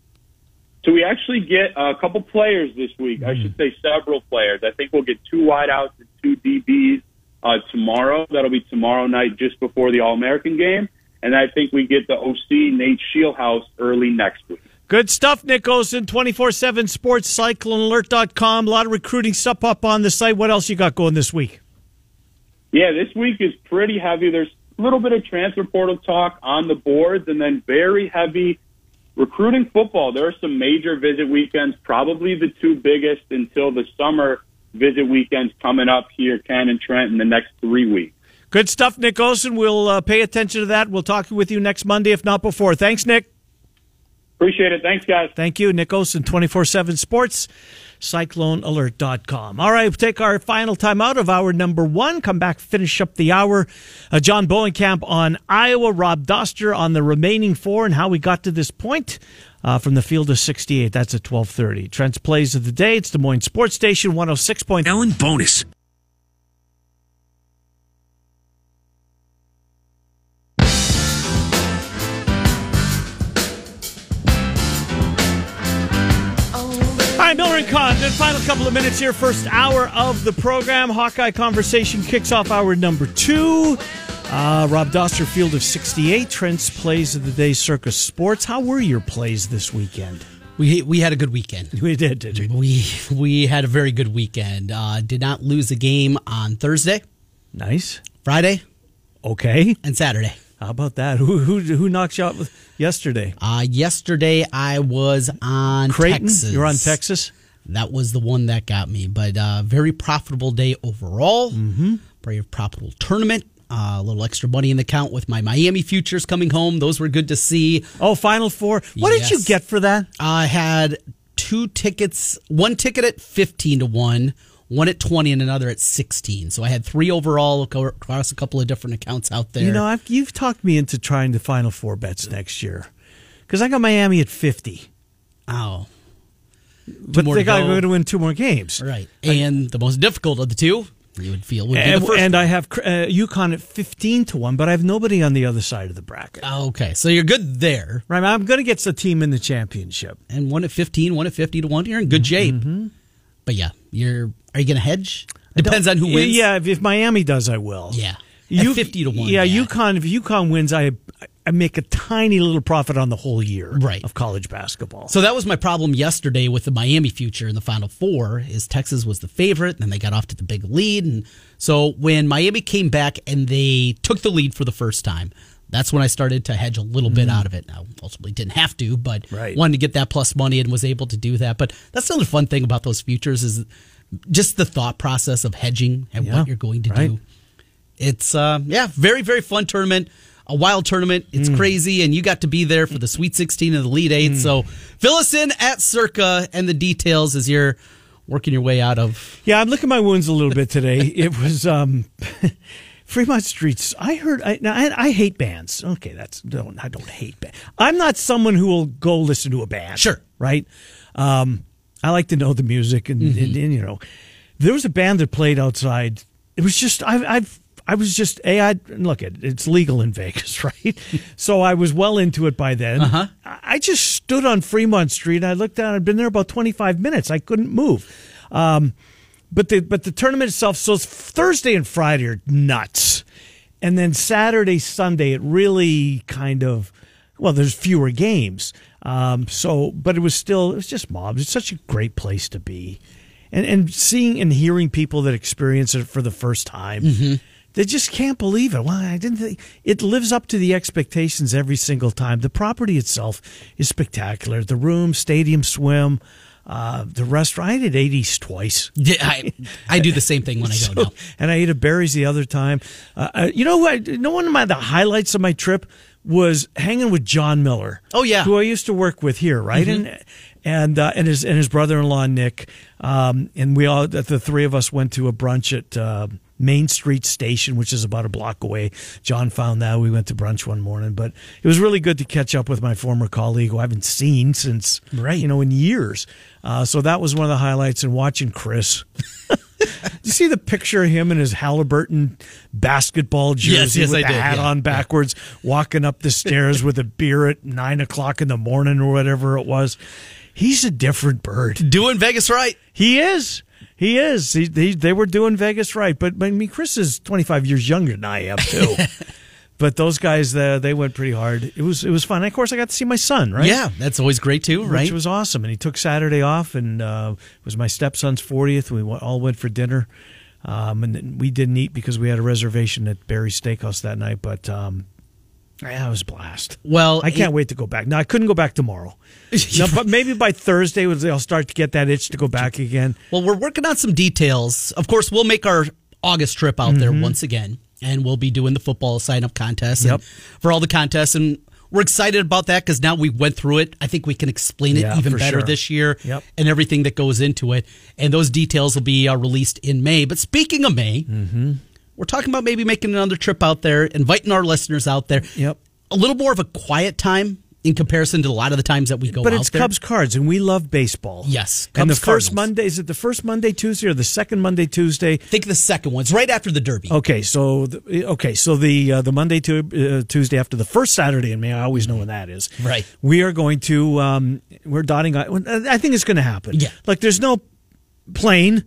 So we actually get a couple players this week. Mm. I should say several players. I think we'll get two wideouts and two D Bs uh, tomorrow. That'll be tomorrow night just before the All-American game. And I think we get the O C, Nate Shieldhouse, early next week. Good stuff, Nick Olson, twenty-four seven Sports, Cyclone Alert dot com. A lot of recruiting stuff up on the site. What else you got going this week? Yeah, this week is pretty heavy. There's a little bit of transfer portal talk on the boards, and then very heavy recruiting football. There are some major visit weekends, probably the two biggest until the summer visit weekends coming up here, Ken and Trent, in the next three weeks. Good stuff, Nick Olson. We'll uh, pay attention to that. We'll talk with you next Monday, if not before. Thanks, Nick. Appreciate it. Thanks, guys. Thank you, Nick Olson, twenty-four seven Sports, cyclone alert dot com. All right, we'll take our final time out of hour number one. Come back, finish up the hour. Uh, John Bowenkamp on Iowa, Rob Doster on the remaining four and how we got to this point uh, from the field of sixty-eight. That's at twelve thirty. Trent's Plays of the Day. It's Des Moines Sports Station one oh six point three. Ellen bonus. All right, Miller and Condon, final couple of minutes here. First hour of the program. Hawkeye Conversation kicks off hour number two. Uh, Rob Doster, Field of sixty-eight. Trent's Plays of the Day, Circus Sports. How were your plays this weekend? We we had a good weekend. We did, did we? We, we had a very good weekend. Uh, did not lose a game on Thursday, Nice. Friday, Okay. and Saturday. How about that? Who who who knocked you out yesterday? Uh, yesterday, I was on Creighton? Texas. You're on Texas? That was the one that got me. But uh, very profitable day overall. Mm-hmm. Very profitable tournament. Uh, a little extra money in the account with my Miami futures coming home. Those were good to see. Oh, Final Four. What Yes. did you get for that? I had two tickets, one ticket at fifteen to one, one at twenty, and another at sixteen. So I had three overall across a couple of different accounts out there. You know, I've, you've talked me into trying the Final Four bets next year because I got Miami at fifty. Oh. But more they to got go. to win two more games. Right. And the most difficult of the two, you would feel, would be And, the first and one. I have uh, UConn at fifteen to one, but I have nobody on the other side of the bracket. Okay, so you're good there. Right, I'm going to get the team in the championship. And one at fifteen, one at fifty to one. You're in good shape. Mm-hmm. But yeah, you're. Are you going to hedge? Depends on who wins. Yeah, if, if Miami does, I will. Yeah. You- At fifty to one. Yeah, UConn. If UConn wins, I I make a tiny little profit on the whole year Right. of college basketball. So that was my problem yesterday with the Miami future in the Final Four. Is Texas was the favorite, and then they got off to the big lead, and so when Miami came back and they took the lead for the first time, that's when I started to hedge a little bit out of it. Now, ultimately didn't have to, but Right. wanted to get that plus money and was able to do that. But that's another fun thing about those futures is just the thought process of hedging and Yeah, what you're going to right. do. It's uh, yeah, very very fun tournament. A wild tournament. It's Mm. crazy, and you got to be there for the Sweet sixteen and the Elite Eight. So fill us in at Circa and the details as you're working your way out of. Yeah, I'm licking my wounds a little bit today. It was um, Fremont Streets. I heard. I, now, I I hate bands. Okay, that's don't I don't hate bands. I'm not someone who will go listen to a band. Sure. right? Um, I like to know the music, and, Mm-hmm. and, and you know, there was a band that played outside. It was just I I've. I was just, a I look, it, it's legal in Vegas, right? So I was well into it by then. Uh-huh. I I just stood on Fremont Street. And I looked down. I'd been there about twenty-five minutes. I couldn't move. Um, but the but the tournament itself. So Thursday and Friday are nuts, and then Saturday, Sunday, it really kind of well. There's fewer games. Um, so, but it was still it was just mobs. It's such a great place to be, and and seeing and hearing people that experience it for the first time. Mm-hmm. They just can't believe it. Well, I didn't think it lives up to the expectations every single time. The property itself is spectacular. The room, stadium swim, uh, the restaurant. I ate eighties twice. Yeah, I, I do the same thing when I go So- now. And I ate at Barry's the other time. Uh, uh, you know, who I, you know, one of my the highlights of my trip was hanging with John Miller. Oh, yeah. who I used to work with here, right? Mm-hmm. And and uh, and his and his brother-in-law Nick. Um, and we all the three of us went to a brunch at uh, Main Street Station, which is about a block away. John found that. We went to brunch one morning, but it was really good to catch up with my former colleague who I haven't seen since Right. you know in years. Uh, so that was one of the highlights. And watching Chris. You see the picture of him in his Halliburton basketball jersey Yes, yes, with I the did, hat yeah. on backwards, walking up the stairs with a beer at nine o'clock in the morning or whatever it was. He's a different bird. Doing Vegas right. He is. He is. He, he, they were doing Vegas right. But I mean, Chris is twenty-five years younger than I am, too. But those guys, uh, they went pretty hard. It was it was fun. And of course, I got to see my son, right? Yeah, that's always great too, right? Which was awesome. And he took Saturday off, and uh, it was my stepson's fortieth. We went, all went for dinner. Um, and then we didn't eat because we had a reservation at Barry's Steakhouse that night. But um, yeah, it was a blast. Well, I can't it- wait to go back. No, I couldn't go back tomorrow. No, but maybe by Thursday I'll start to get that itch to go back again. Well, we're working on some details. Of course, we'll make our August trip out there Mm-hmm. once again, and we'll be doing the football sign-up contest and Yep. for all the contests. And we're excited about that because now we went through it. I think we can explain it Yeah, even for better sure. this year Yep. and everything that goes into it. And those details will be uh, released in May. But speaking of May, Mm-hmm. we're talking about maybe making another trip out there, inviting our listeners out there. Yep. A little more of a quiet time in comparison to a lot of the times that we go But out it's there. Cubs Cards, and we love baseball. Yes, and the Cubs first Cardinals. Monday, is it the first Monday, Tuesday, or the second Monday, Tuesday? I think the second one's right after the Derby. Okay, so the, okay, so the uh, the Monday to uh, Tuesday after the first Saturday in May, I always know when that is. Right. We are going to um, we're dotting. I think it's going to happen. Yeah. Like there's no plane.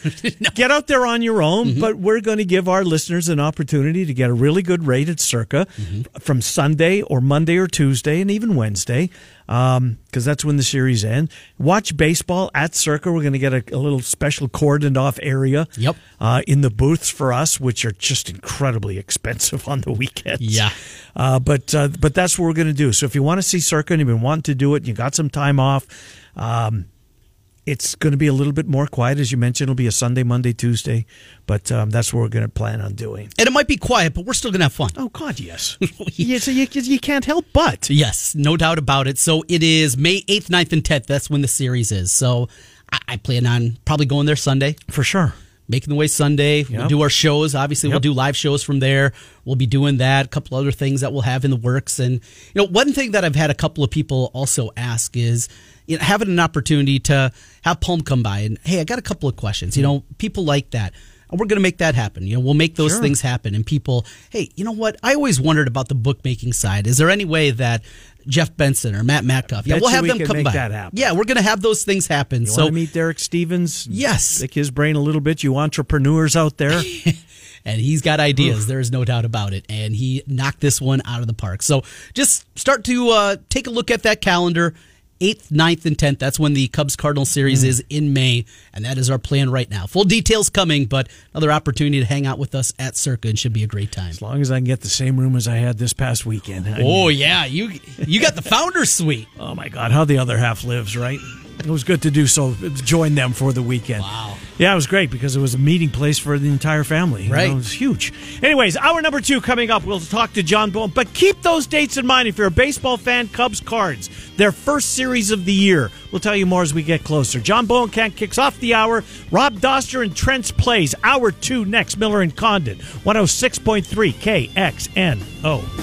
Get out there on your own, Mm-hmm. but we're going to give our listeners an opportunity to get a really good rate at Circa Mm-hmm. from Sunday or Monday or Tuesday and even Wednesday, because um, that's when the series end. Watch baseball at Circa. We're going to get a, a little special cordoned off area. Yep. Uh, in the booths for us, which are just incredibly expensive on the weekends. Yeah. Uh, but uh, but that's what we're going to do. So if you want to see Circa and you've been wanting to do it, and you got some time off. Um, It's going to be a little bit more quiet, as you mentioned. It'll be a Sunday, Monday, Tuesday, but um, that's what we're going to plan on doing. And it might be quiet, but we're still going to have fun. Oh, God, yes. yeah, so you, you can't help but. Yes, no doubt about it. So it is May eighth, ninth, and tenth. That's when the series is. So I, I plan on probably going there Sunday. For sure. Making the way Sunday. We'll Yep. do our shows. Obviously, Yep. we'll do live shows from there. We'll be doing that. A couple other things that we'll have in the works. And, you know, one thing that I've had a couple of people also ask is, you know, having an opportunity to have Palm come by and, hey, I got a couple of questions. You know, people like that. And we're going to make that happen. You know, we'll make those Sure. things happen. And people, hey, you know what? I always wondered about the bookmaking side. Is there any way that Jeff Benson or Matt Metcalf, yeah, Bet we'll you have we them can come make by. that happen. Yeah, we're going to have those things happen. You so want to meet Derek Stevens? Yes. Pick his brain a little bit, you entrepreneurs out there. And he's got ideas. There is no doubt about it. And he knocked this one out of the park. So just start to uh, take a look at that calendar. eighth, ninth, and tenth. That's when the Cubs Cardinal series mm. is in May. And that is our plan right now. Full details coming, but another opportunity to hang out with us at Circa and should be a great time. As long as I can get the same room as I had this past weekend. I Oh, mean, yeah. You you got the Founders Suite. Oh, my God. How the other half lives, right? It was good to do so. Join them for the weekend. Wow. Yeah, it was great because it was a meeting place for the entire family. Right. You know, it was huge. Anyways, hour number two coming up. We'll talk to John Bowen. But keep those dates in mind if you're a baseball fan. Cubs Cards, their first series of the year. We'll tell you more as we get closer. John Bowenkamp kicks off the hour. Rob Doster and Trent's Plays. Hour two next. Miller and Condon. one oh six point three K X N O.